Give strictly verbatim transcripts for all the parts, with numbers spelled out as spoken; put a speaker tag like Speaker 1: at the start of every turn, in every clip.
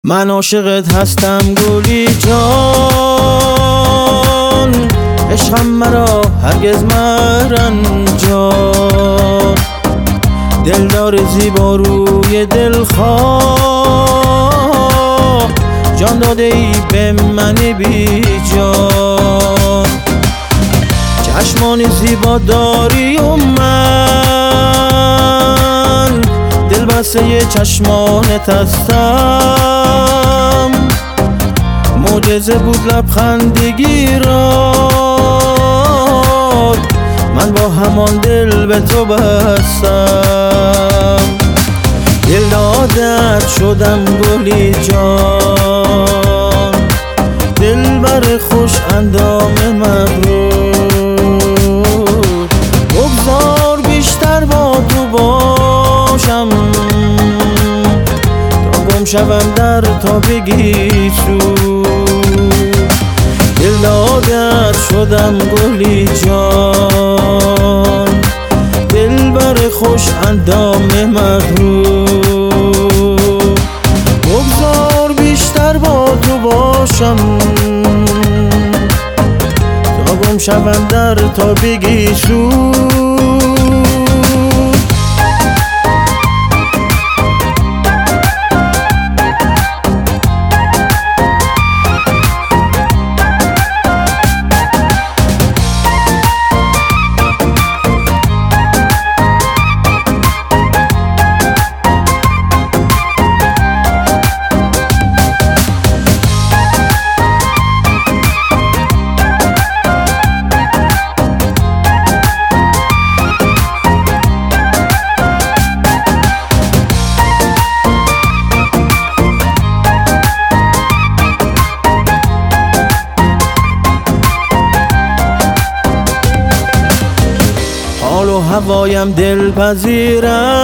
Speaker 1: من عاشقت هستم گلی جان، عشقم مرا هرگز مرنجان. دلدار زیبا روی دلخواه، جان داده ای به من بی جان. چشمان زیبا داری و من دل بسته چشمانت هستم. معجزه بود لبخندگی را، من با همان دل به تو بستم. دل دادت شدم گلی جان، دل بر خوش اندام مغرور. بگذار بیشتر با تو باشم، تا گم شوم در تابگی سود. دل دادت شدم گلی جان، دل بر خوش اندام مغرور. بگذار بیشتر با تو باشم، تا گم شوم در تابگی سود. حال و هوایم دلپذیر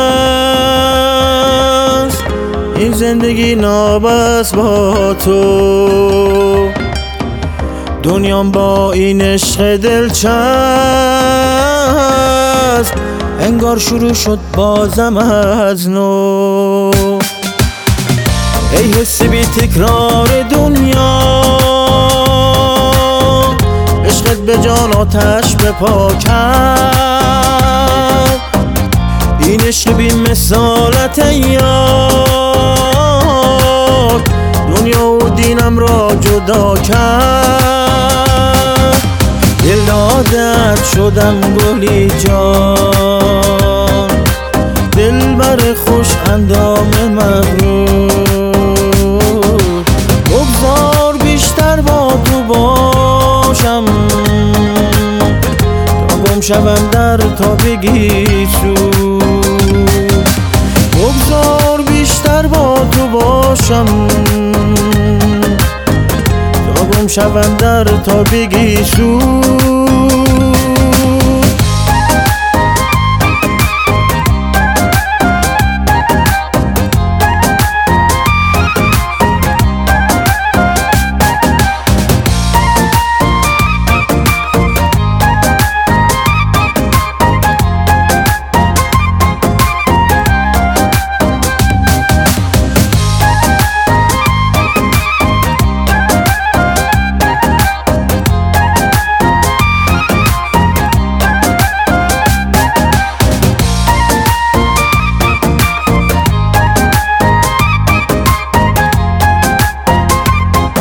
Speaker 1: است، این زندگی نابست با تو. دنیام با این عشق دلچسب، انگار شروع شد بازم از نو. ای حس بی تکرار دنیا، عشقت به جان آتش بپا کرد. این عشق بی مثالت یار، دنیا و دینم را جدا کرد. دل دادت شدم گلی جان، دل بر خوش اندام مغرور. بگذار بیشتر با تو باشم، تا گم شوم در تابگی سود. بگذار بیشتر با تو باشم، تا گم شوم در تابگی سود.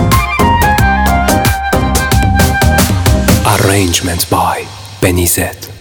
Speaker 2: Arrangements by Benny Z.